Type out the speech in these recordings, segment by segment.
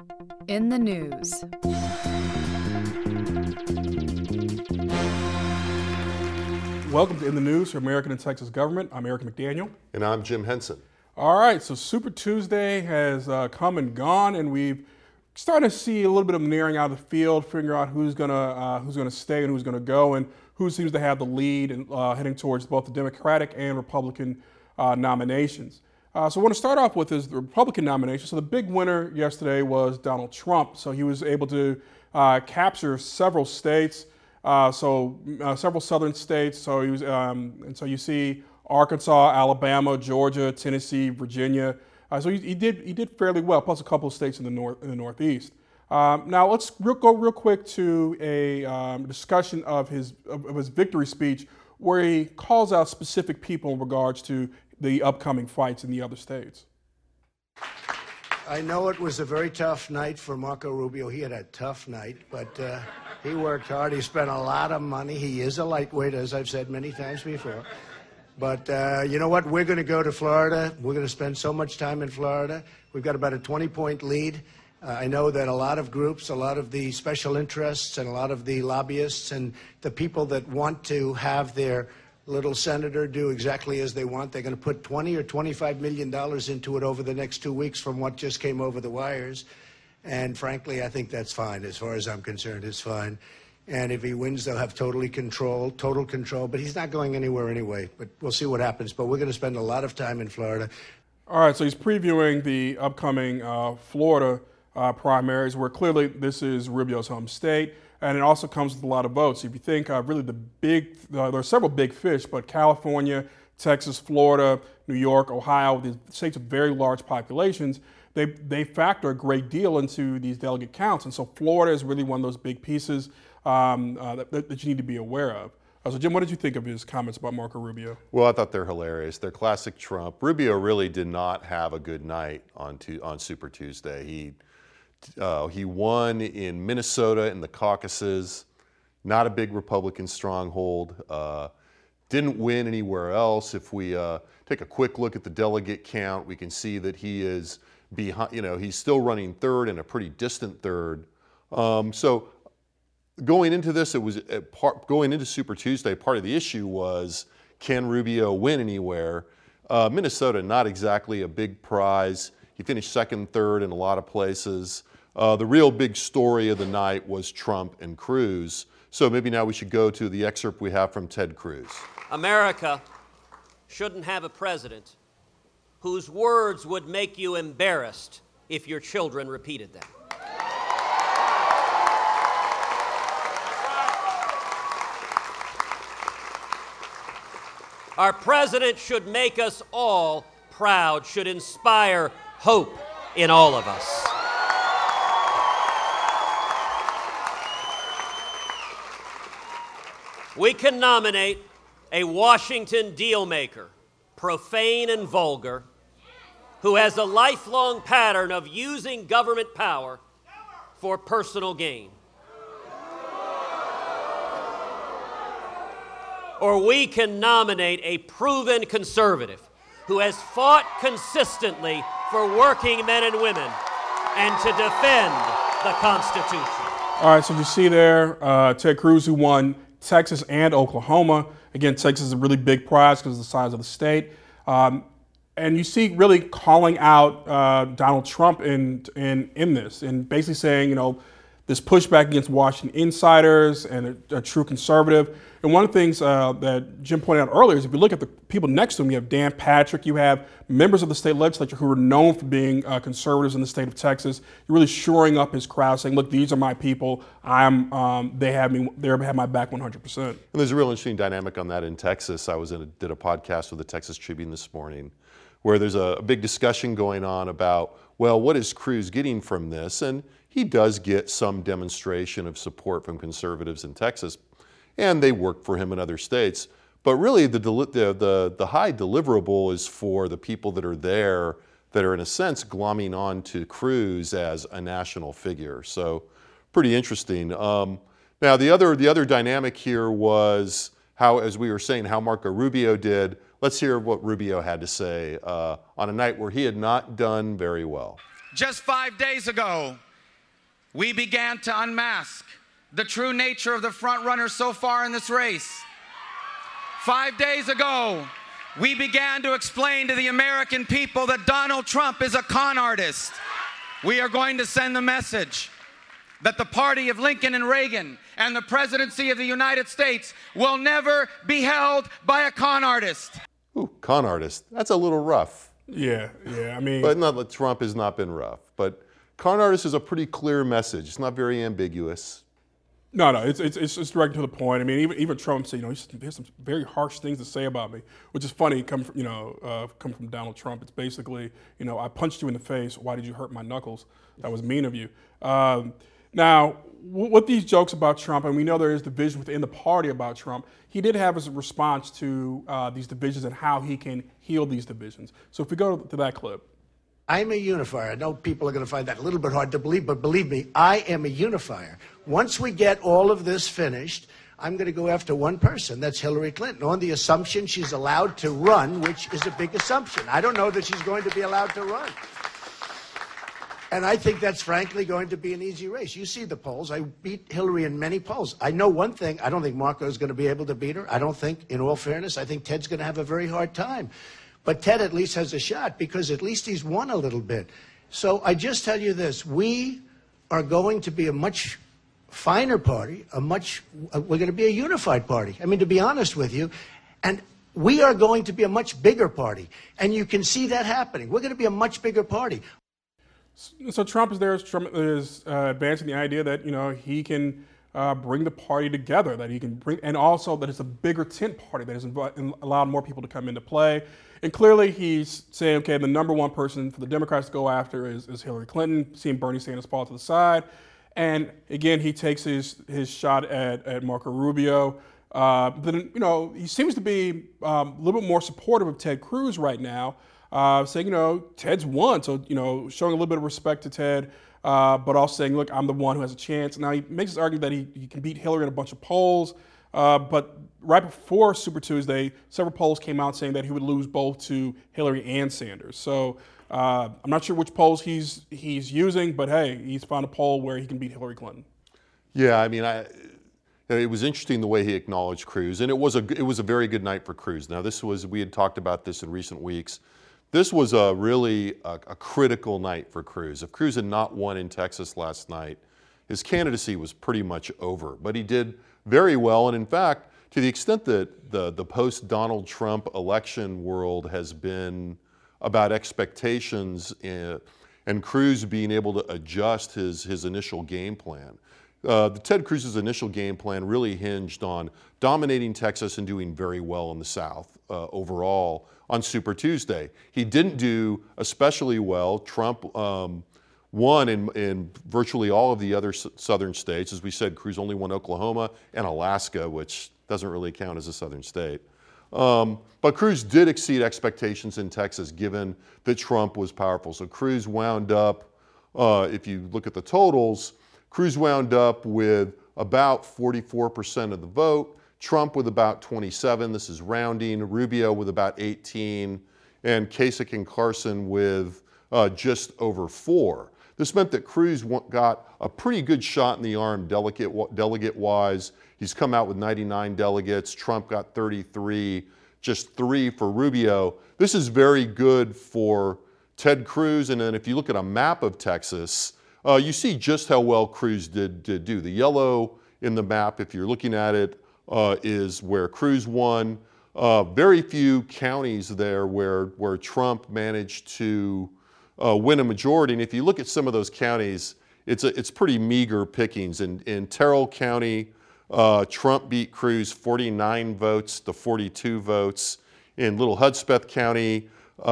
In the news. Welcome to In the News for American and Texas Government. I'm Eric McDaniel. And I'm Jim Henson. All right, so Super Tuesday has come and gone, and we've started to see a little bit of narrowing out of the field, figuring out who's gonna stay and who's gonna go, and who seems to have the lead and heading towards both the Democratic and Republican nominations. So I want to start off with is the Republican nomination. So the big winner yesterday was Donald Trump. So he was able to capture several states, several southern states. So he was, and so you see Arkansas, Alabama, Georgia, Tennessee, Virginia. So he did fairly well, plus a couple of states in the Northeast. Now let's go real quick to a discussion of his victory speech, where he calls out specific people in regards to the upcoming fights in the other states. I know it was a very tough night for Marco Rubio. He had a tough night, but he worked hard. He spent a lot of money. He is a lightweight, as I've said many times before. But you know what? We're going to go to Florida. We're going to spend so much time in Florida. We've got about a 20-point lead. I know that a lot of groups, a lot of the special interests, and a lot of the lobbyists and the people that want to have their little senator do exactly as they want, they're going to put $20 or $25 million into it over the next 2 weeks from what just came over the wires. And frankly, I think that's fine. As far as I'm concerned, it's fine. And if he wins, they'll have total control. But he's not going anywhere anyway. But we'll see what happens. But we're going to spend a lot of time in Florida. All right, so he's previewing the upcoming Florida primaries, where clearly this is Rubio's home state. And it also comes with a lot of votes. If you think really there are several big fish, but California, Texas, Florida, New York, Ohio, the states with very large populations, they factor a great deal into these delegate counts. And so Florida is really one of those big pieces that you need to be aware of. So Jim, what did you think of his comments about Marco Rubio? Well, I thought they're hilarious. They're classic Trump. Rubio really did not have a good night on Super Tuesday. He won in Minnesota in the caucuses, not a big Republican stronghold. Didn't win anywhere else. If we take a quick look at the delegate count, we can see that he is behind. He's still running third and a pretty distant third. So going into this, going into Super Tuesday, part of the issue was, can Rubio win anywhere? Minnesota, not exactly a big prize. He finished second, third in a lot of places. The real big story of the night was Trump and Cruz. So maybe now we should go to the excerpt we have from Ted Cruz. America shouldn't have a president whose words would make you embarrassed if your children repeated them. Our president should make us all proud, should inspire hope in all of us. We can nominate a Washington dealmaker, profane and vulgar, who has a lifelong pattern of using government power for personal gain. Or we can nominate a proven conservative who has fought consistently for working men and women and to defend the Constitution. All right, so you see there, Ted Cruz, who won Texas and Oklahoma. Again, Texas is a really big prize because of the size of the state. And you see really calling out Donald Trump in this, and basically saying, this pushback against Washington insiders and a true conservative. And one of the things that Jim pointed out earlier is if you look at the people next to him, you have Dan Patrick, you have members of the state legislature who are known for being conservatives in the state of Texas. You're really shoring up his crowd, saying, look, these are my people. They have my back 100%. And there's a real interesting dynamic on that in Texas. I did a podcast with the Texas Tribune this morning, where there's a big discussion going on about, well, what is Cruz getting from this? And he does get some demonstration of support from conservatives in Texas, and they work for him in other states. But really, the high deliverable is for the people that are there that are, in a sense, glomming on to Cruz as a national figure. So pretty interesting. Now, the other dynamic here was how, as we were saying, how Marco Rubio did. Let's hear what Rubio had to say on a night where he had not done very well. Just 5 days ago, we began to unmask the true nature of the front runners so far in this race. 5 days ago, we began to explain to the American people that Donald Trump is a con artist. We are going to send the message that the party of Lincoln and Reagan and the presidency of the United States will never be held by a con artist. Ooh, con artist. That's a little rough. Yeah, I mean. But not that Trump has not been rough. But con artist is a pretty clear message. It's not very ambiguous. No, it's direct to the point. I mean, even Trump said, he has some very harsh things to say about me, which is funny. Come from Donald Trump. It's basically, I punched you in the face. Why did you hurt my knuckles? That was mean of you. Now, with these jokes about Trump, and we know there is division within the party about Trump, he did have his response to these divisions and how he can heal these divisions. So if we go to that clip. I'm a unifier. I know people are going to find that a little bit hard to believe, but believe me, I am a unifier. Once we get all of this finished, I'm going to go after one person. That's Hillary Clinton, on the assumption she's allowed to run, which is a big assumption. I don't know that she's going to be allowed to run. And I think that's frankly going to be an easy race. You see the polls. I beat Hillary in many polls. I know one thing. I don't think Marco is going to be able to beat her. I don't think, in all fairness, I think Ted's going to have a very hard time. But Ted at least has a shot because at least he's won a little bit. So I just tell you this. We are going to be a much finer party, we're going to be a unified party. I mean, to be honest with you. And we are going to be a much bigger party. And you can see that happening. We're going to be a much bigger party. So Trump is advancing the idea that, he can bring the party together, that he can bring, and also that it's a bigger tent party that has allowed more people to come into play. And clearly he's saying, okay, the number one person for the Democrats to go after is Hillary Clinton, seeing Bernie Sanders fall to the side. And again, he takes his shot at Marco Rubio. Then, he seems to be a little bit more supportive of Ted Cruz right now, saying, Ted's won. So, showing a little bit of respect to Ted, but also saying, look, I'm the one who has a chance. Now, he makes this argument that he can beat Hillary in a bunch of polls. But right before Super Tuesday, several polls came out saying that he would lose both to Hillary and Sanders. So I'm not sure which polls he's using, but hey, he's found a poll where he can beat Hillary Clinton. Yeah, I mean, it was interesting the way he acknowledged Cruz, and it was a very good night for Cruz. Now, we had talked about this in recent weeks. This was really a critical night for Cruz. If Cruz had not won in Texas last night, his candidacy was pretty much over. But he did very well, and in fact, to the extent that the post-Donald Trump election world has been about expectations and Cruz being able to adjust his initial game plan. Ted Cruz's initial game plan really hinged on dominating Texas and doing very well in the South overall on Super Tuesday. He didn't do especially well. Trump won in virtually all of the other southern states. As we said, Cruz only won Oklahoma and Alaska, which doesn't really count as a southern state. But Cruz did exceed expectations in Texas, given that Trump was powerful. So Cruz wound up, if you look at the totals, Cruz wound up with about 44% of the vote, Trump with about 27, this is rounding, Rubio with about 18, and Kasich and Carson with just over 4. This meant that Cruz got a pretty good shot in the arm delegate-wise. He's come out with 99 delegates. Trump got 33, just 3 for Rubio. This is very good for Ted Cruz. And then if you look at a map of Texas, you see just how well Cruz did do. The yellow in the map, if you're looking at it, is where Cruz won. Very few counties there where Trump managed to win a majority. And if you look at some of those counties, it's pretty meager pickings. In Terrell County, Trump beat Cruz 49 votes to 42 votes. In Little Hudspeth County,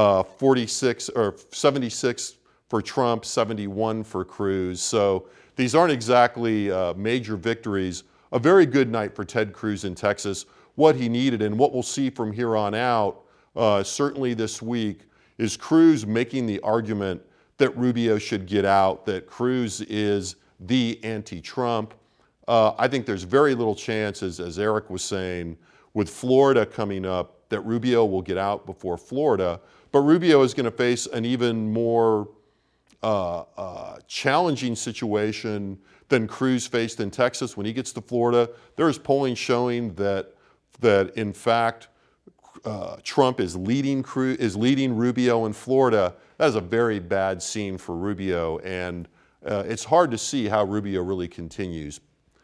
46 or 76 for Trump, 71 for Cruz. So these aren't exactly major victories. A very good night for Ted Cruz in Texas. What he needed and what we'll see from here on out, certainly this week, is Cruz making the argument that Rubio should get out, that Cruz is the anti-Trump. I think there's very little chance, as Eric was saying, with Florida coming up, that Rubio will get out before Florida. But Rubio is going to face an even more challenging situation than Cruz faced in Texas when he gets to Florida. There is polling showing that in fact Trump is leading Rubio in Florida. That is a very bad scene for Rubio, and it's hard to see how Rubio really continues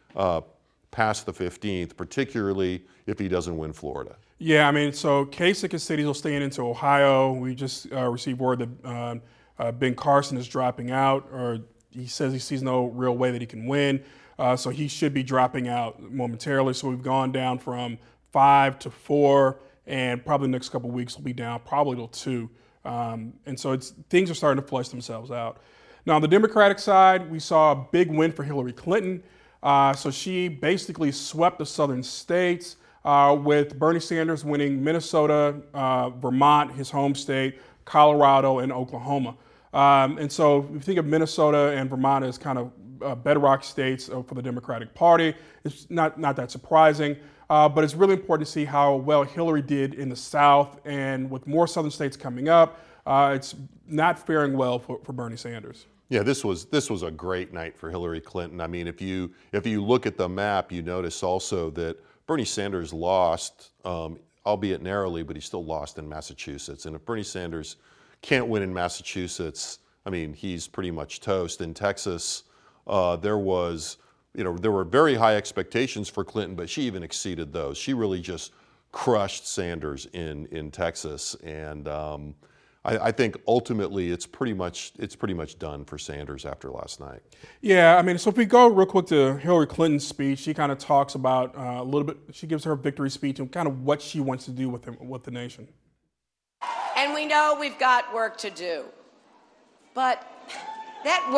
past the 15th, particularly if he doesn't win Florida. Yeah, I mean, so Kasich has said he'll stay into Ohio. We just received word that Ben Carson is dropping out, or he says he sees no real way that he can win. So he should be dropping out momentarily. So we've gone down from 5 to 4, and probably the next couple of weeks will be down probably to 2. And so things are starting to flush themselves out. Now, on the Democratic side, we saw a big win for Hillary Clinton. So she basically swept the southern states, with Bernie Sanders winning Minnesota, Vermont, his home state, Colorado, and Oklahoma. And so if you think of Minnesota and Vermont as kind of bedrock states for the Democratic Party, it's not that surprising. But it's really important to see how well Hillary did in the South, and with more southern states coming up, it's not faring well for Bernie Sanders. Yeah, this was a great night for Hillary Clinton. I mean, if you look at the map, you notice also that Bernie Sanders lost, albeit narrowly, but he still lost in Massachusetts. And if Bernie Sanders can't win in Massachusetts, I mean, he's pretty much toast. In Texas, there were very high expectations for Clinton, but she even exceeded those. She really just crushed Sanders in Texas, and I think ultimately it's pretty much done for Sanders after last night. Yeah, I mean, so if we go real quick to Hillary Clinton's speech, she kind of talks about a little bit. She gives her victory speech and kind of what she wants to do with the nation. And we know we've got work to do, but that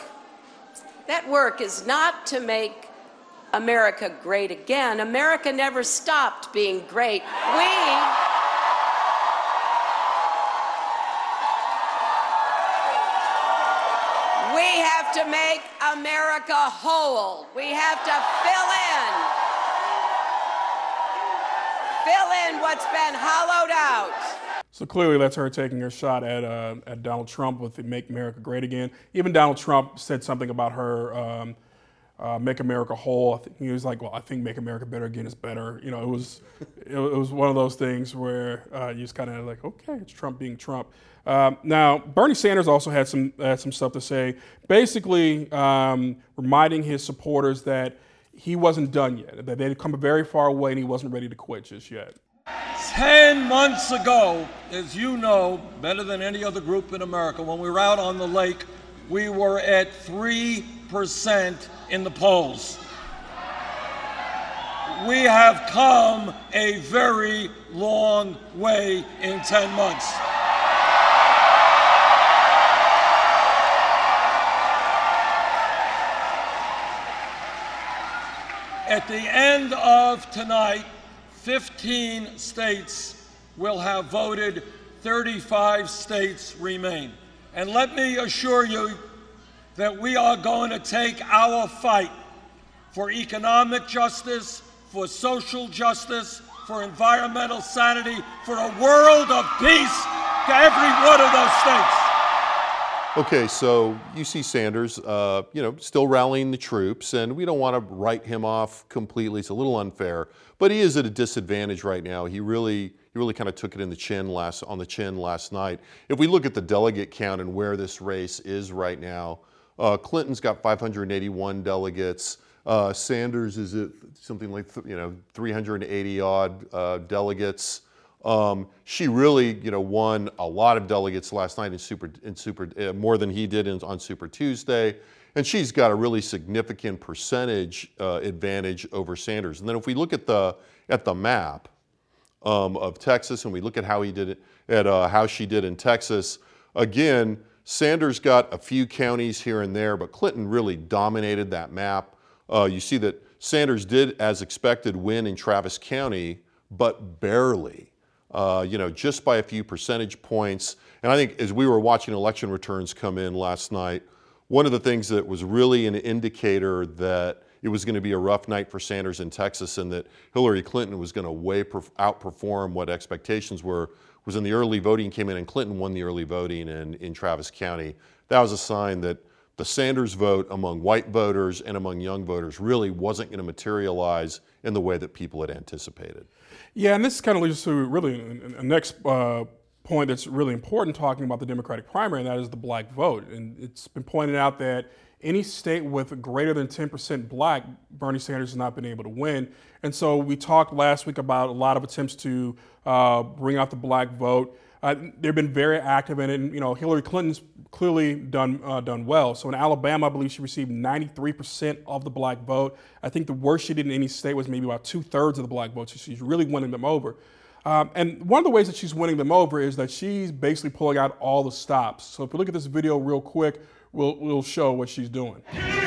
work is not to make America great again. America never stopped being great. We have to make America whole. We have to fill in what's been hollowed out. So clearly that's her taking her shot at Donald Trump with the Make America Great Again. Even Donald Trump said something about her Make America Whole. He was like, well, I think Make America Better Again is better. You know, it was one of those things where you just kind of like, okay, it's Trump being Trump. Now, Bernie Sanders also had some stuff to say, basically reminding his supporters that he wasn't done yet, that they'd come very far away and he wasn't ready to quit just yet. 10 months ago, as you know, better than any other group in America, when we were out on the lake, we were at 3% in the polls. We have come a very long way in 10 months. At the end of tonight, 15 states will have voted, 35 states remain. And let me assure you that we are going to take our fight for economic justice, for social justice, for environmental sanity, for a world of peace to every one of those states. Okay, so you see Sanders, still rallying the troops, and we don't want to write him off completely. It's a little unfair, but he is at a disadvantage right now. He really kind of took it on the chin last night. If we look at the delegate count and where this race is right now, Clinton's got 581 delegates. Sanders is at something like 380 odd delegates. She really, won a lot of delegates last night in more than he did on Super Tuesday, and she's got a really significant percentage advantage over Sanders. And then if we look at the map of Texas, and we look at how he did it, how she did in Texas, again, Sanders got a few counties here and there, but Clinton really dominated that map. You see that Sanders did, as expected, win in Travis County, but barely. Just by a few percentage points. And I think as we were watching election returns come in last night, one of the things that was really an indicator that it was going to be a rough night for Sanders in Texas and that Hillary Clinton was going to outperform what expectations were was in the early voting came in, and Clinton won the early voting in Travis County. that was a sign that the Sanders vote among white voters and among young voters really wasn't going to materialize in the way that people had anticipated. Yeah, and this kind of leads to really a next point that's really important talking about the Democratic primary, and that is the black vote. And it's been pointed out that any state with greater than 10% black, Bernie Sanders has not been able to win. And so we talked last week about a lot of attempts to bring out the black vote. They've been very active in it, and Hillary Clinton's clearly done well. So in Alabama, I believe she received 93% of the black vote. I think the worst she did in any state was maybe about 2/3 of the black vote. So she's really winning them over. And one of the ways that she's winning them over is that she's basically pulling out all the stops. So if we look at this video real quick, we'll show what she's doing.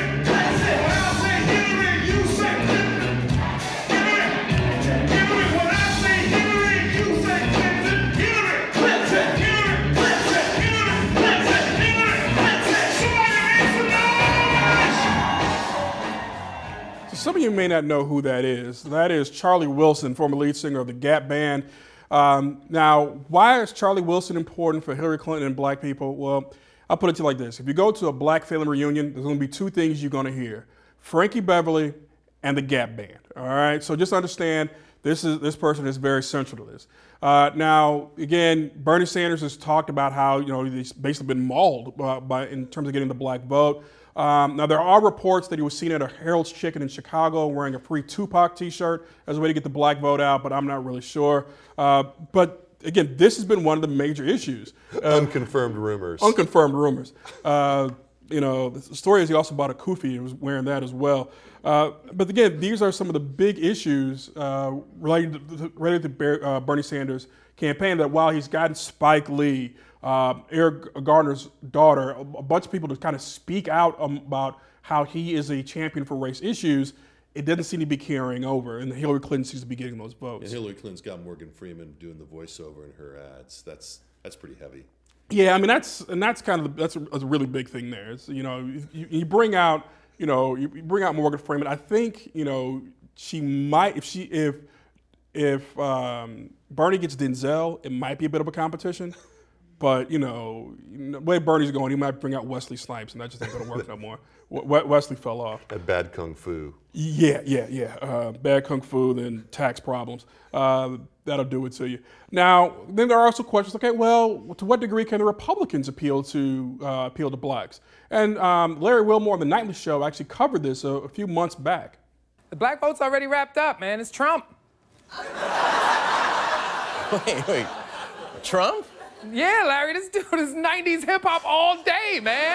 Some of you may not know who that is. That is Charlie Wilson, former lead singer of the Gap Band. Now, why is Charlie Wilson important for Hillary Clinton and black people? Well, I'll put it to you like this. If you go to a black family reunion, there's going to be two things you're going to hear: Frankie Beverly and the Gap Band. All right, so just understand this person is very central to this. Now, again, Bernie Sanders has talked about how he's basically been mauled in terms of getting the black vote. Now, there are reports that he was seen at a Harold's Chicken in Chicago wearing a free Tupac t-shirt as a way to get the black vote out, but I'm not really sure. But again, this has been one of the major issues. Unconfirmed rumors. Unconfirmed rumors. The story is he also bought a kufi and was wearing that as well. But again, these are some of the big issues related to Bernie Sanders' campaign, that while he's gotten Spike Lee, Eric Garner's daughter, a bunch of people to kind of speak out about how he is a champion for race issues, it doesn't seem to be carrying over, and Hillary Clinton seems to be getting those votes. And Hillary Clinton's got Morgan Freeman doing the voiceover in her ads. That's pretty heavy. Yeah, I mean that's a really big thing there. It's, you bring out Morgan Freeman. I think she might if Bernie gets Denzel, it might be a bit of a competition. But, the way Bernie's going, he might bring out Wesley Snipes, and that just ain't going to work no more. Wesley fell off. That bad kung fu. Yeah. Bad kung fu, then tax problems. That'll do it to you. Now, then there are also questions, okay, well, to what degree can the Republicans appeal to blacks? And Larry Wilmore on The Nightly Show actually covered this a few months back. The black vote's already wrapped up, man. It's Trump. Wait. Trump? Yeah, Larry, this dude is 90s hip-hop all day, man.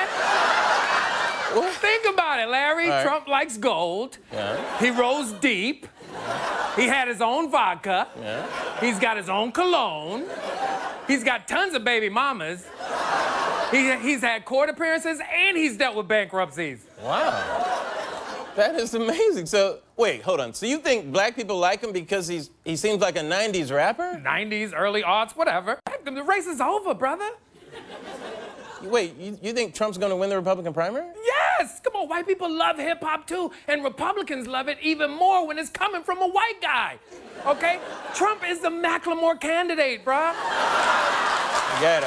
Well, think about it, Larry. Right. Trump likes gold. Yeah. He rose deep. He had his own vodka. Yeah. He's got his own cologne. He's got tons of baby mamas. He's had court appearances, and he's dealt with bankruptcies. Wow. That is amazing. So, wait, hold on. So you think black people like him because he seems like a 90s rapper? 90s, early aughts, whatever. The race is over, brother. Wait, you think Trump's gonna win the Republican primary? Yes! Come on, white people love hip-hop too, and Republicans love it even more when it's coming from a white guy, okay? Trump is the Macklemore candidate, bruh. I get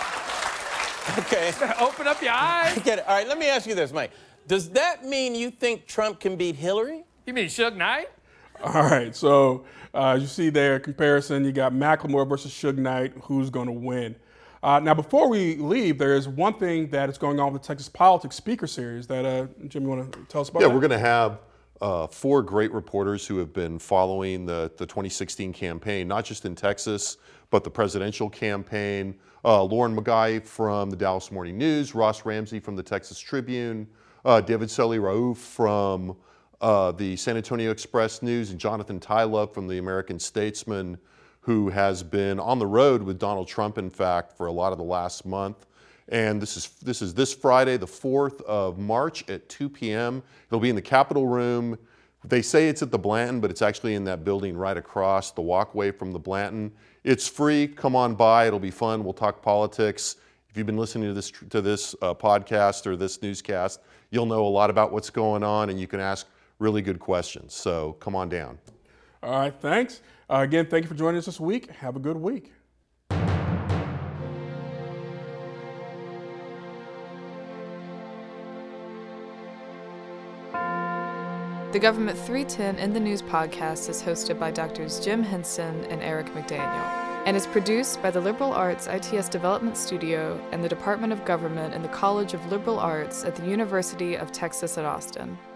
it. Okay. Open up your eyes. I get it. All right, let me ask you this, Mike. Does that mean you think Trump can beat Hillary? You mean Suge Knight? All right, so as you see there, comparison, you got Macklemore versus Suge Knight, who's going to win. Now, before we leave, there is one thing that is going on with the Texas Politics Speaker Series that, Jim, you want to tell us about? Yeah, that? we're going to have 4 great reporters who have been following the 2016 campaign, not just in Texas, but the presidential campaign. Lauren Magai from the Dallas Morning News, Ross Ramsey from the Texas Tribune, David Soli Raouf from the San Antonio Express News, and Jonathan Tylove from the American Statesman, who has been on the road with Donald Trump, in fact, for a lot of the last month. And this is this Friday, the 4th of March at 2 p.m. It'll be in the Capitol Room. They say it's at the Blanton, but it's actually in that building right across the walkway from the Blanton. It's free. Come on by. It'll be fun. We'll talk politics. If you've been listening to this podcast or this newscast, you'll know a lot about what's going on, and you can ask really good questions. So come on down. All right, thanks. Again, thank you for joining us this week. Have a good week. The Government 310 in the News podcast is hosted by Drs. Jim Henson and Eric McDaniel, and is produced by the Liberal Arts ITS Development Studio and the Department of Government in the College of Liberal Arts at the University of Texas at Austin.